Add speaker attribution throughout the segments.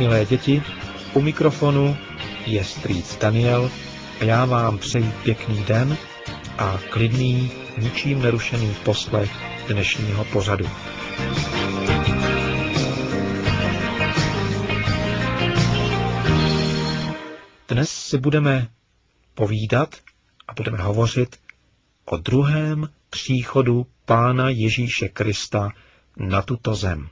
Speaker 1: milé děti, u mikrofonu je strýc Daniel a já vám přeji pěkný den a klidný, ničím nerušený poslech dnešního pořadu. Dnes si budeme povídat a budeme hovořit o druhém příchodu Pána Ježíše Krista na tuto zem.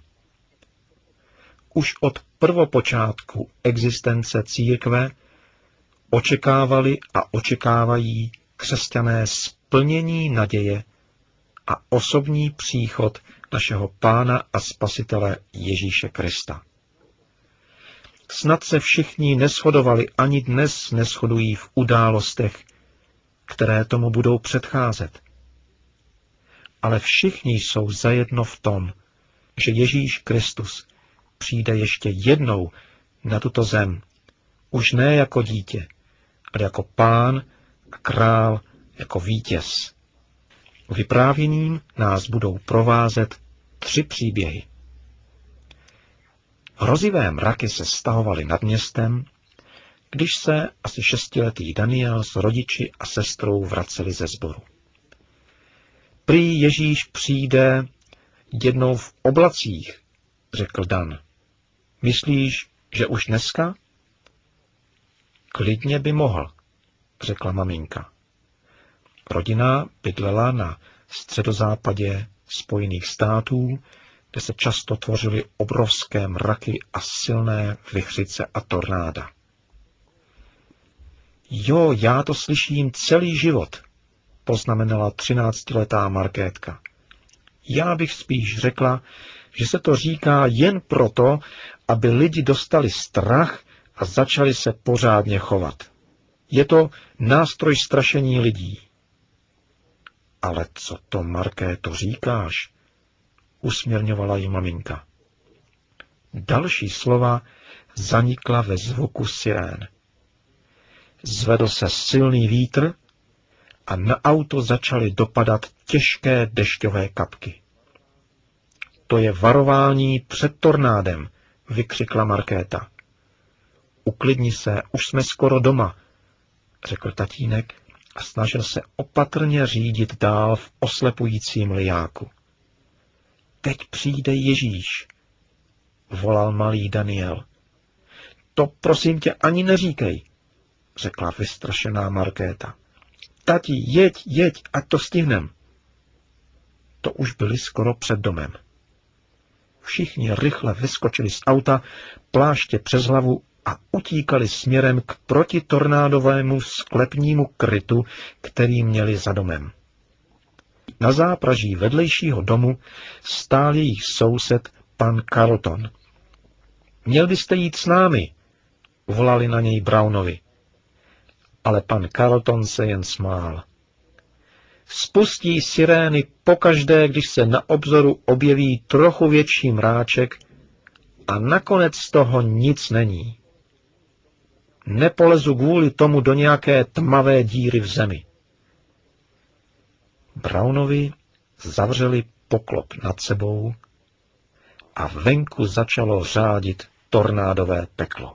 Speaker 1: Už od prvopočátku existence církve očekávali a očekávají křesťané splnění naděje a osobní příchod našeho Pána a Spasitele Ježíše Krista. Snad se všichni neshodovali, ani dnes neshodují v událostech, které tomu budou předcházet. Ale všichni jsou zajedno v tom, že Ježíš Kristus přijde ještě jednou na tuto zem, už ne jako dítě, ale jako Pán a král, jako vítěz. Vyprávěním nás budou provázet 3 příběhy. Hrozivé mraky se stahovaly nad městem, když se asi 6letý Daniel s rodiči a sestrou vraceli ze sboru. Prý Ježíš přijde jednou v oblacích, řekl Dan. Myslíš, že už dneska? Klidně by mohl, řekla maminka. Rodina bydlela na středozápadě Spojených států, kde se často tvořily obrovské mraky a silné vichřice a tornáda. Jo, já to slyším celý život, poznamenala 13letá Markétka. Já bych spíš řekla, že se to říká jen proto, aby lidi dostali strach a začali se pořádně chovat. Je to nástroj strašení lidí. Ale co to, Markéto, říkáš? Usměrňovala jí maminka. Další slova zanikla ve zvuku sirén. Zvedl se silný vítr a na auto začaly dopadat těžké dešťové kapky. To je varování před tornádem, vykřikla Markéta. Uklidni se, už jsme skoro doma, řekl tatínek a snažil se opatrně řídit dál v oslepujícím lijáku. Teď přijde Ježíš, volal malý Daniel. To prosím tě ani neříkej, řekla vystrašená Markéta. Tati, jeď, ať to stihnem. To už byli skoro před domem. Všichni rychle vyskočili z auta, pláště přes hlavu a utíkali směrem k protitornádovému sklepnímu krytu, který měli za domem. Na zápraží vedlejšího domu stál jejich soused pan Carlton. Měl byste jít s námi, volali na něj Brownovi. Ale pan Carlton se jen smál. Spustí sirény pokaždé, když se na obzoru objeví trochu větší mráček a nakonec z toho nic není. Nepolezu kvůli tomu do nějaké tmavé díry v zemi. Brownovi zavřeli poklop nad sebou a venku začalo řádit tornádové peklo.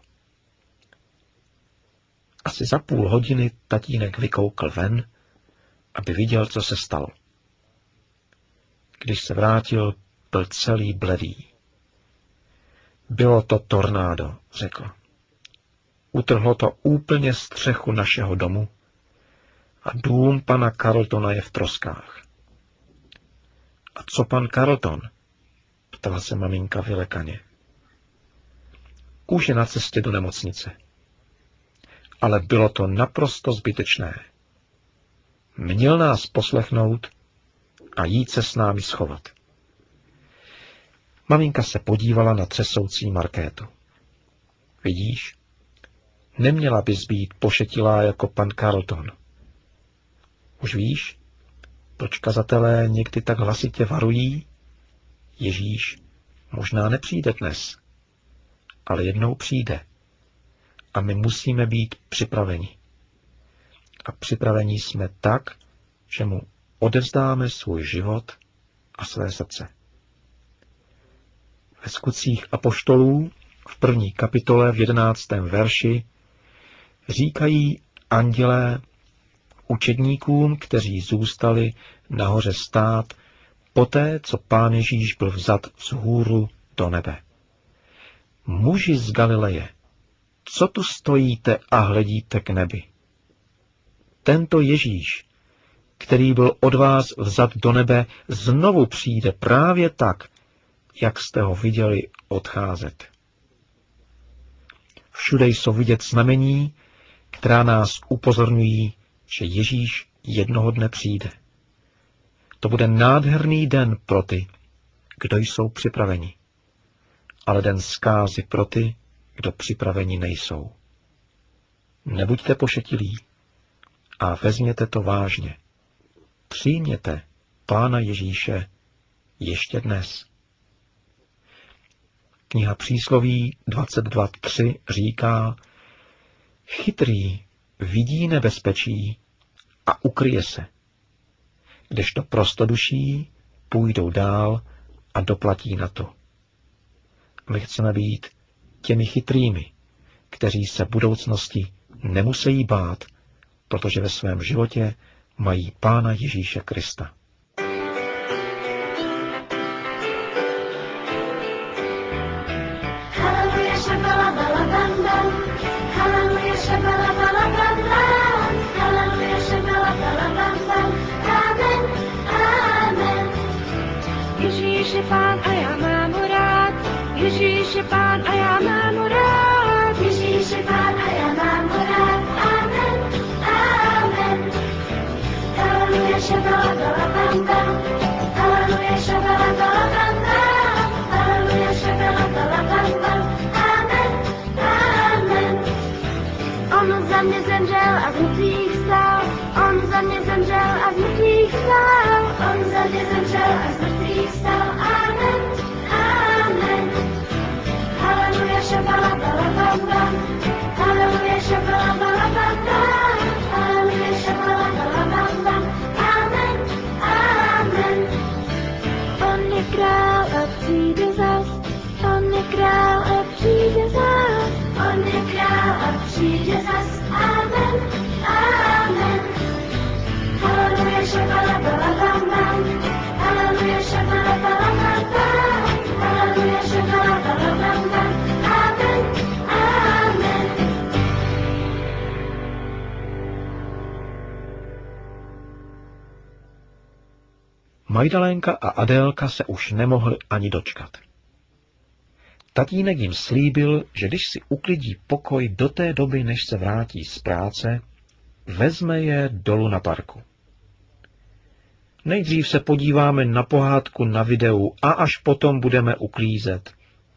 Speaker 1: Asi za půl hodiny tatínek vykoukl ven, aby viděl, co se stalo. Když se vrátil, byl celý bledý. Bylo to tornádo, řekl. Utrhlo to úplně střechu našeho domu a dům pana Carltona je v troskách. A co pan Carlton? Ptala se maminka vylekaně. Už je na cestě do nemocnice. Ale bylo to naprosto zbytečné. Měl nás poslechnout a jít se s námi schovat. Maminka se podívala na třesoucí Markétu. Vidíš, neměla bys být pošetilá jako pan Carlton. Už víš, proč kazatelé někdy tak hlasitě varují? Ježíš možná nepřijde dnes, ale jednou přijde. A my musíme být připraveni. A připraveni jsme tak, že mu odevzdáme svůj život a své srdce. Ve Skutcích apoštolů v 1. kapitole v 11. verši říkají andělé učedníkům, kteří zůstali nahoře stát, poté, co Pán Ježíš byl vzat vzhůru do nebe. Muži z Galileje, co tu stojíte a hledíte k nebi? Tento Ježíš, který byl od vás vzat do nebe, znovu přijde právě tak, jak jste ho viděli odcházet. Všude jsou vidět znamení, která nás upozorňují, že Ježíš jednoho dne přijde. To bude nádherný den pro ty, kdo jsou připraveni, ale den zkázy pro ty, kdo připraveni nejsou. Nebuďte pošetilí a vezměte to vážně. Přijměte Pána Ježíše ještě dnes. Kniha Přísloví 22.3 říká: chytrý vidí nebezpečí a ukryje se, kdežto prostoduší půjdou dál a doplatí na to. My chceme být těmi chytrými, kteří se budoucnosti nemusí bát, protože ve svém životě mají Pána Ježíše Krista.
Speaker 2: Haleluja, šabala, bala, bam, bam. Haleluja, šabala, bala, bam, bam. Haleluja, šabala, bala, bam, bam. Amen, amen. Ježíš je Pán a já mám ho rád. Ježíš je Pán a já mám ho rád. Ježíš je Pán a já mám ho rád. Amen, amen. Haleluja, šabala, bala, bam, bam. Haleluja, šabala, bala, bam, bam. Haleluja, šabala, bala, bam, bam. Amen, amen. On za mě zemřel a z mrtvých vstal. On za mě zemřel a z mrtvých vstal. On za mě zemřel a z mrtvých vstal. Amen, amen. Haleluja, šabala, bala, bam, bam. Haleluja, šabala, bala, bam, bam. Haleluja, šabala, bala, bam, bam. Amen, amen. On je král a přijde zas. On je král a přijde zas. On je král a přijde zas. Amen, amen. Haleluja, šabala, bala, bam, bam. Haleluja, šabala, bala, bam, bam. Haleluja, šabala, bala, bam, bam. Amen, amen.
Speaker 1: Majdalénka a Adélka se už nemohli ani dočkat. Tatínek jim slíbil, že když si uklidí pokoj do té doby, než se vrátí z práce, vezme je dolů na parku. Nejdřív se podíváme na pohádku na videu a až potom budeme uklízet,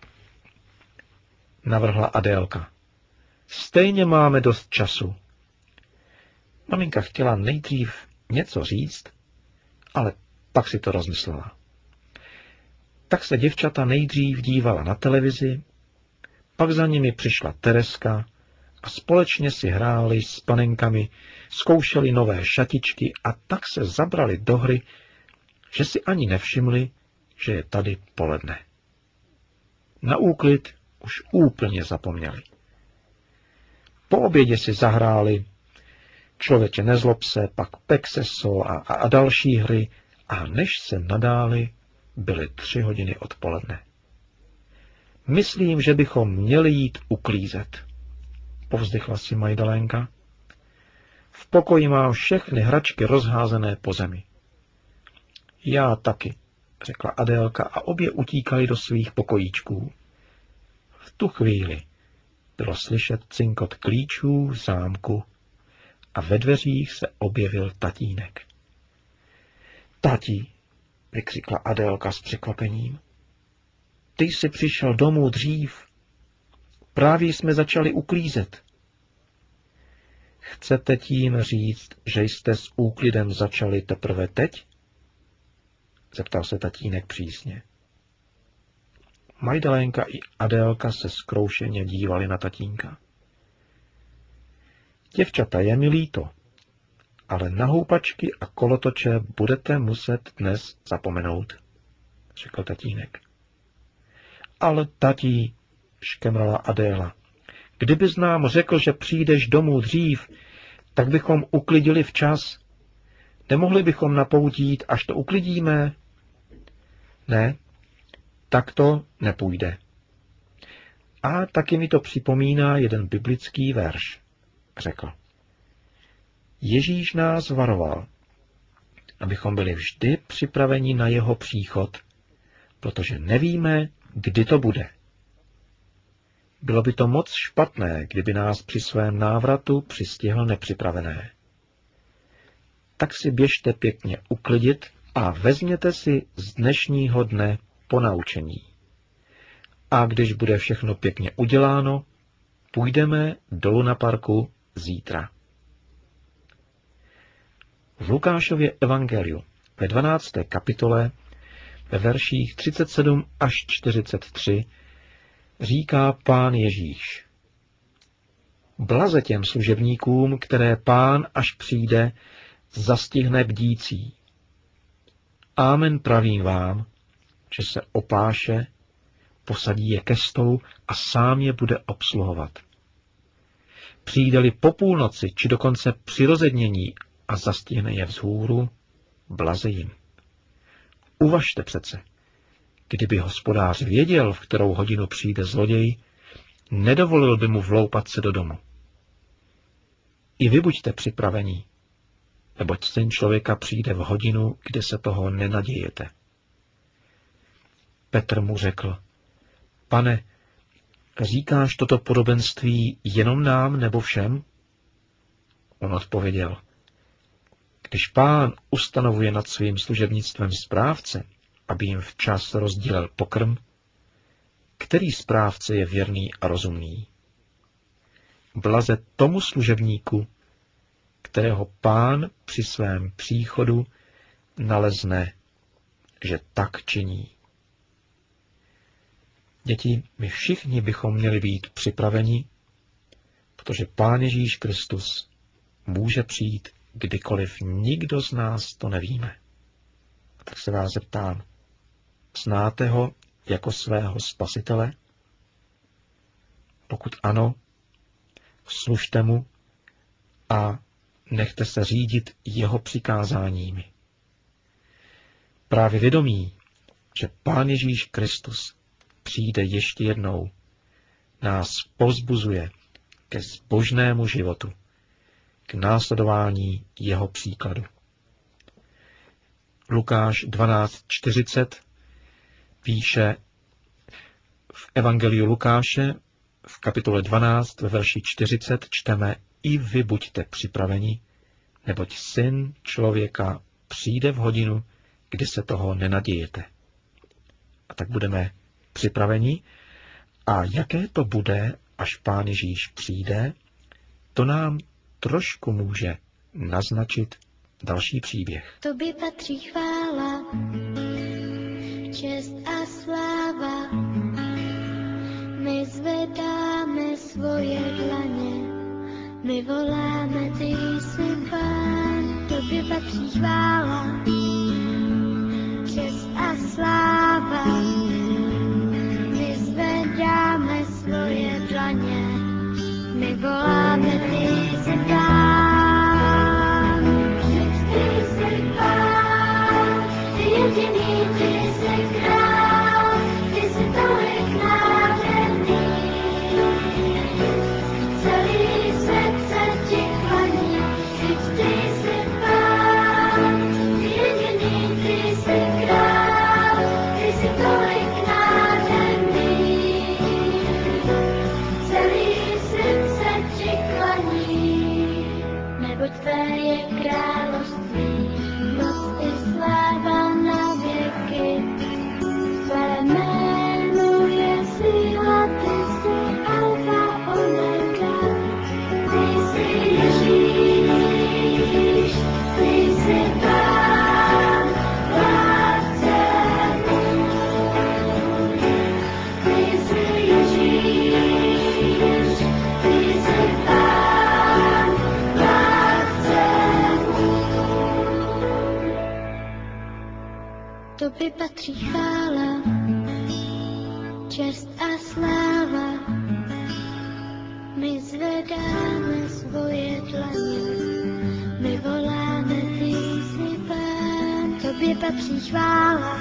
Speaker 1: navrhla Adélka. Stejně máme dost času. Maminka chtěla nejdřív něco říct, ale pak si to rozmyslela. Tak se děvčata nejdřív dívala na televizi, pak za nimi přišla Tereska a společně si hráli s panenkami, zkoušeli nové šatičky a tak se zabrali do hry, že si ani nevšimli, že je tady poledne. Na úklid už úplně zapomněli. Po obědě si zahráli Člověče nezlob se, pak Pexeso a další hry a než se nadáli, byly 3 hodiny odpoledne. Myslím, že bychom měli jít uklízet, povzdychla si Majdalénka. V pokoji mám všechny hračky rozházené po zemi. Já taky, řekla Adélka a obě utíkali do svých pokojíčků. V tu chvíli bylo slyšet cinkot klíčů v zámku a ve dveřích se objevil tatínek. Tati, vykřikla Adélka s překvapením. Ty jsi přišel domů dřív. Právě jsme začali uklízet. Chcete tím říct, že jste s úklidem začali teprve teď? Zeptal se tatínek přísně. Majdalénka i Adélka se zkroušeně dívali na tatínka. Děvčata, je mi líto, ale na houpačky a kolotoče budete muset dnes zapomenout, řekl tatínek. Ale tatí, škemrala Adéla. Kdybys nám řekl, že přijdeš domů dřív, tak bychom uklidili včas. Nemohli bychom na pouť jít, až to uklidíme? Ne, tak to nepůjde. A taky mi to připomíná jeden biblický verš, řekl. Ježíš nás varoval, abychom byli vždy připraveni na jeho příchod, protože nevíme, kdy to bude. Bylo by to moc špatné, kdyby nás při svém návratu přistihl nepřipravené. Tak si běžte pěkně uklidit a vezměte si z dnešního dne ponaučení. A když bude všechno pěkně uděláno, půjdeme do Lunaparku zítra. V Lukášově evangeliu ve 12. kapitole ve verších 37 až 43 říká Pán Ježíš: Blaze těm služebníkům, které Pán, až přijde, zastihne bdící. Amen pravím vám, že se opáše, posadí je ke stolu a sám je bude obsluhovat. Přijde-li po půlnoci, či dokonce při rozednění a zastihne je vzhůru, blaze jim. Uvažte přece, kdyby hospodář věděl, v kterou hodinu přijde zloděj, nedovolil by mu vloupat se do domu. I vy buďte připraveni, neboť Syn člověka přijde v hodinu, kdy se toho nenadějete. Petr mu řekl: Pane, říkáš toto podobenství jenom nám nebo všem? On odpověděl: Když Pán ustanovuje nad svým služebnictvem správce, aby jim včas rozdělil pokrm, který správce je věrný a rozumný? Blaze tomu služebníku, kterého Pán při svém příchodu nalezne, že tak činí. Děti, my všichni bychom měli být připraveni, protože Pán Ježíš Kristus může přijít kdykoliv, nikdo z nás to nevíme. A tak se vás zeptám, znáte ho jako svého spasitele? Pokud ano, služte mu a nechte se řídit jeho přikázáními. Právě vědomí, že Pán Ježíš Kristus přijde ještě jednou, nás povzbuzuje ke zbožnému životu, k následování jeho příkladu. Lukáš 12:40 píše v evangeliu Lukáše v kapitole 12 ve verši 40 čteme: I vy buďte připraveni, neboť Syn člověka přijde v hodinu, kdy se toho nenadějete. A tak budeme připraveni. A jaké to bude, až Pán Ježíš přijde, to nám trošku může naznačit další příběh.
Speaker 2: Tobě patří chvála, čest a sláva. My zvedáme svoje dlaně, my voláme, ty jsi Pán. Tobě patří chvála, čest a sláva. My zvedáme svoje dlaně, my voláme, ty jsi Pán. Ty jsi Pán, ty jediný, ty jsi král, ty jsi tolik nádherný. Celý svět se ti klaní, vždyť ty jsi Pán, ty jediný, ty jsi král, ty jsi tolik nádherný. Celý svět se ti klaní, neboť tvé je království, moc i sláva na věky. Tvé jméno je síla, ty jsi alfa omega. Ty jsi Ježíš, ty jsi Pán, vládce můj. Ty jsi Ježíš, ty jsi Pán, vládce můj. Tobě patří chvála, čest a sláva. zvedáme svoje dlaně, my voláme, ty jsi Pán, tobě patří chvála,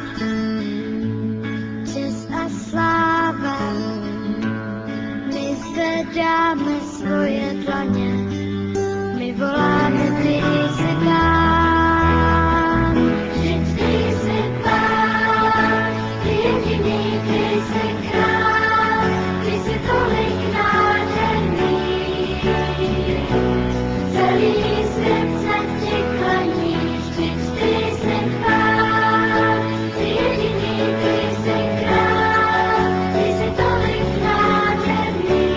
Speaker 2: čest a sláva. My zvedáme svoje dlaně, my voláme, ty jsi Pán, vždyť ty jsi Pán, ty jediný, ty jsi král, ty jsi tolik nádherný. Celý svět se ti klaní, vždyť ty jsi Pán, ty jediný, ty jsi král, ty jsi tolik nádherný.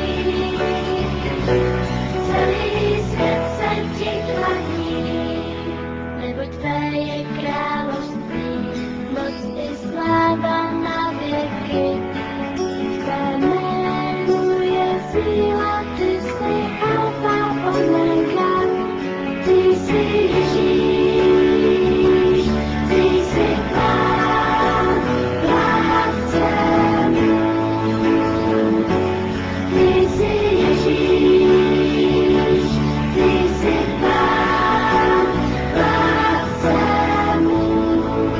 Speaker 2: Celý svět se ti klaní, neboť tvé je království, moc i sláva na věky. Tvé jménu je síla, ty jsi alfa omega, ty jsi Ježíš, ty jsi Pán, vládce můj. Ty jsi Ježíš, ty jsi Pán, vládce můj.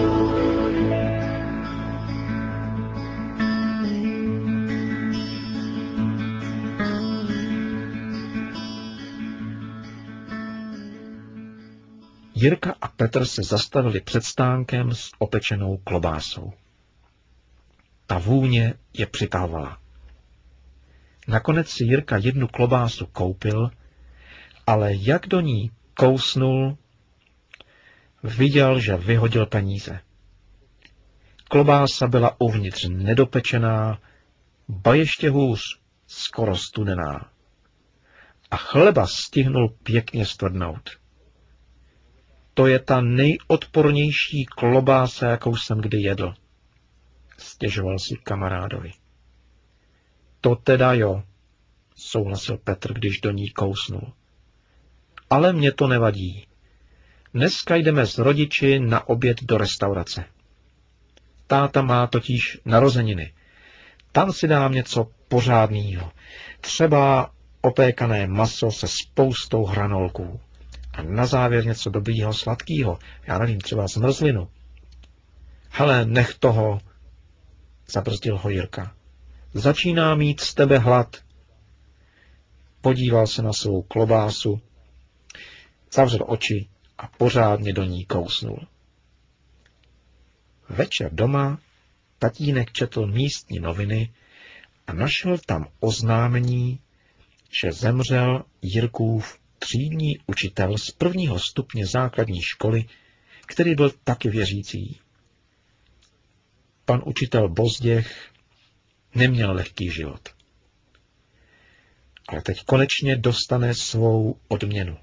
Speaker 1: Jirka a Petr se zastavili před stánkem s opečenou klobásou. Ta vůně je přitahovala. Nakonec si Jirka jednu klobásu koupil, ale jak do ní kousnul, viděl, že vyhodil peníze. Klobása byla uvnitř nedopečená, ba ještě hůř, skoro studená. A chleba stihnul pěkně stvrdnout. To je ta nejodpornější klobása, jakou jsem kdy jedl, stěžoval si kamarádovi. To teda jo, souhlasil Petr, když do ní kousnul. Ale mě to nevadí. Dneska jdeme s rodiči na oběd do restaurace. Táta má totiž narozeniny. Tam si dám něco pořádného. Třeba opékané maso se spoustou hranolků. A na závěr něco dobrýho sladkého. Já nevím, třeba zmrzlinu. Hele, nech toho, zabrzdil ho Jirka. Začíná mít z tebe hlad. Podíval se na svou klobásu, zavřel oči a pořádně do ní kousnul. Večer doma tatínek četl místní noviny a našel tam oznámení, že zemřel Jirkův třídní učitel z 1. stupně základní školy, který byl taky věřící. Pan učitel Bozděch neměl lehký život. Ale teď konečně dostane svou odměnu.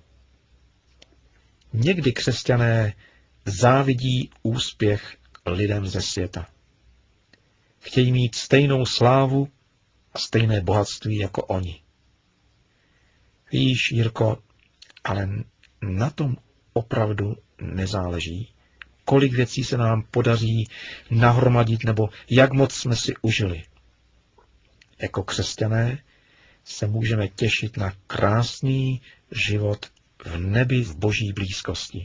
Speaker 1: Někdy křesťané závidí úspěch lidem ze světa. Chtějí mít stejnou slávu a stejné bohatství jako oni. Víš, Jirko, ale na tom opravdu nezáleží, kolik věcí se nám podaří nahromadit nebo jak moc jsme si užili. Jako křesťané se můžeme těšit na krásný život v nebi v boží blízkosti.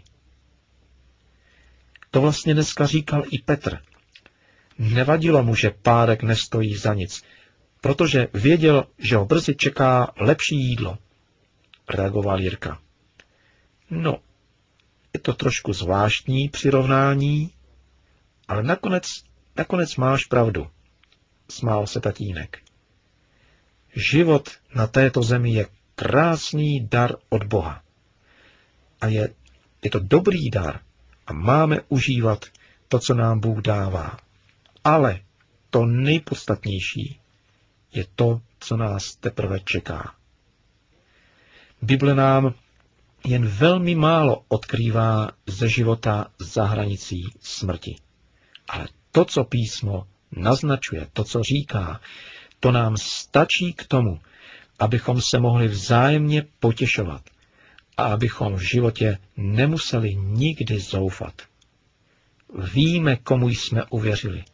Speaker 1: To vlastně dneska říkal i Petr. Nevadilo mu, že párek nestojí za nic, protože věděl, že ho brzy čeká lepší jídlo, reagoval Jirka. No, je to trošku zvláštní přirovnání, ale nakonec máš pravdu, smál se tatínek. Život na této zemi je krásný dar od Boha. A je to dobrý dar a máme užívat to, co nám Bůh dává. Ale to nejpodstatnější je to, co nás teprve čeká. Bible nám jen velmi málo odkrývá ze života za hranicí smrti. Ale to, co písmo naznačuje, to, co říká, to nám stačí k tomu, abychom se mohli vzájemně potěšovat a abychom v životě nemuseli nikdy zoufat. Víme, komu jsme uvěřili.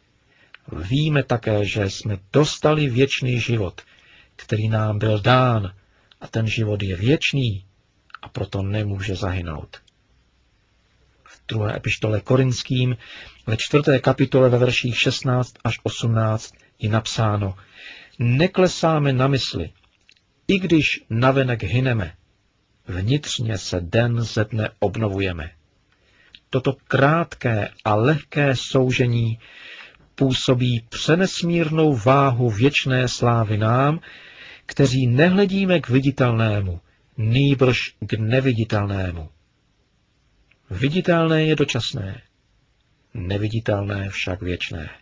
Speaker 1: Víme také, že jsme dostali věčný život, který nám byl dán A ten život je věčný a proto nemůže zahynout. V 2. epištole Korinským ve 4. kapitole ve verších 16 až 18 je napsáno: neklesáme na mysli, i když navenek hyneme, vnitřně se den ze dne obnovujeme. Toto krátké a lehké soužení působí přenesmírnou váhu věčné slávy nám, kteří nehledíme k viditelnému, nýbrž k neviditelnému. Viditelné je dočasné, neviditelné však věčné.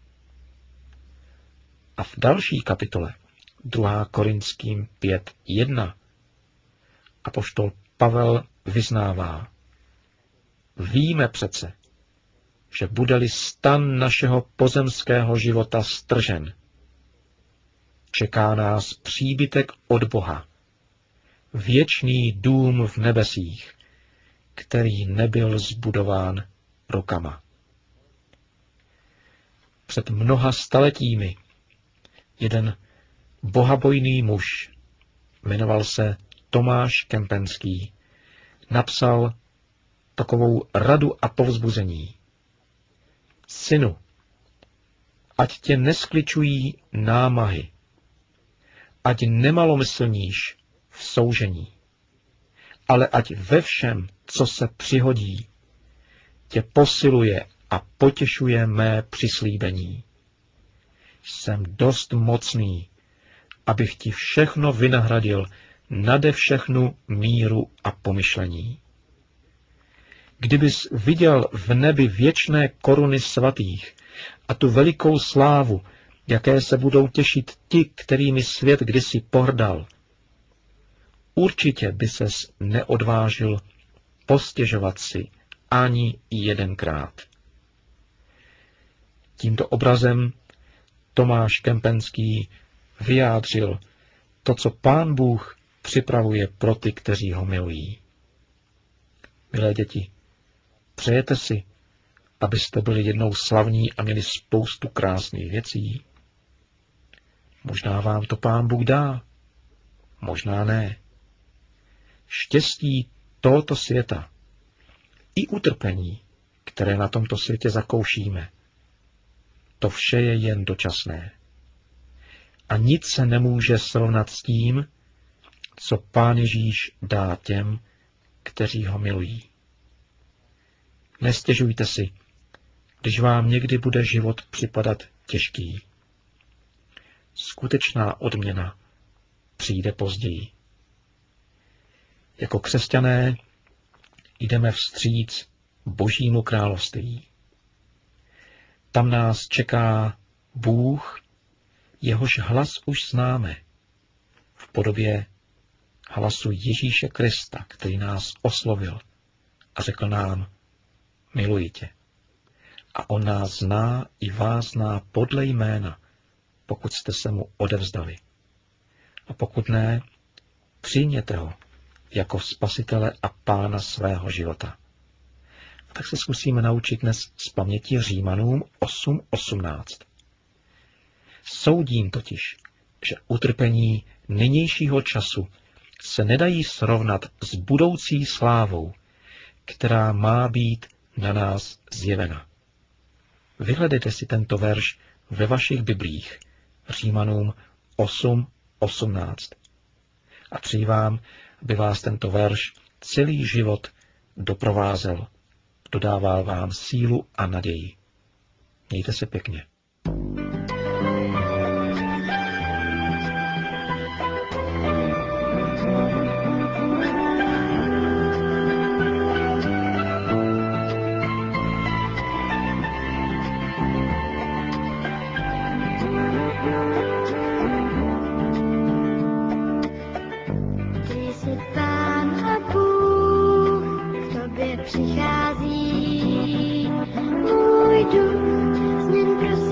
Speaker 1: A v další kapitole, 2. Korinským 5:1, apoštol Pavel vyznává: víme přece, že bude-li stan našeho pozemského života stržen, čeká nás příbytek od Boha, věčný dům v nebesích, který nebyl zbudován rukama. Před mnoha staletími jeden bohabojný muž, jmenoval se Tomáš Kempenský, napsal takovou radu a povzbuzení: synu, ať tě neskličují námahy, ať nemalomyslníš v soužení, ale ať ve všem, co se přihodí, tě posiluje a potěšuje mé přislíbení. Jsem dost mocný, abych ti všechno vynahradil nade všechnu míru a pomyšlení. Kdybys viděl v nebi věčné koruny svatých a tu velikou slávu, jaké se budou těšit ti, kterými svět kdysi pohrdal, určitě by ses neodvážil postěžovat si ani jedenkrát. Tímto obrazem Tomáš Kempenský vyjádřil to, co Pán Bůh připravuje pro ty, kteří ho milují. Milé děti, přejete si, abyste byli jednou slavní a měli spoustu krásných věcí? Možná vám to Pán Bůh dá, možná ne. Štěstí tohoto světa i utrpení, které na tomto světě zakoušíme, to vše je jen dočasné. A nic se nemůže srovnat s tím, co Pán Ježíš dá těm, kteří ho milují. Nestěžujte si, když vám někdy bude život připadat těžký. Skutečná odměna přijde později. Jako křesťané jdeme vstříc Božímu království. Tam nás čeká Bůh, jehož hlas už známe, v podobě hlasu Ježíše Krista, který nás oslovil a řekl nám: miluji tě. A on nás zná i vás zná podle jména, pokud jste se mu odevzdali. A pokud ne, přijměte ho jako spasitele a pána svého života. A tak se zkusíme naučit dnes z paměti Římanům 8:18. Soudím totiž, že utrpení nynějšího času se nedají srovnat s budoucí slávou, která má být na nás zjevena. Vyhledejte si tento verš ve vašich biblích, Římanům 8:18. A přeji vám, aby vás tento verš celý život doprovázel, dodával vám sílu a naději. Mějte se pěkně.
Speaker 2: Ty jsi Pán a Bůh, k tobě přichází můj duch, změn prosím.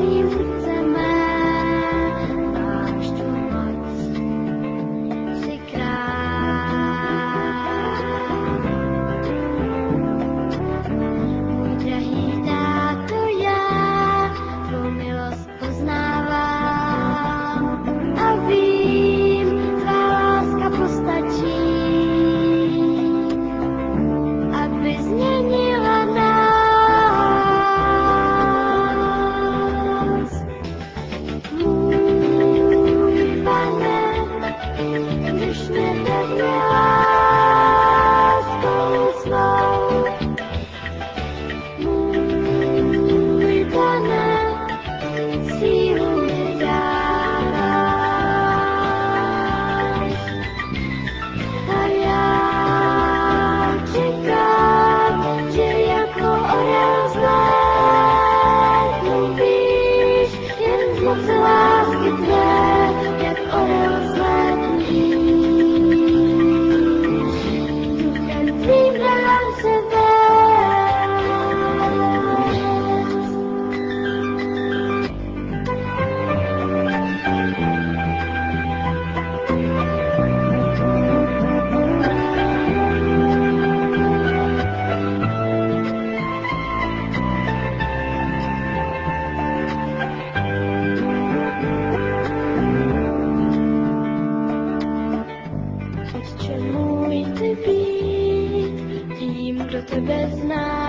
Speaker 2: kdo tebe zná.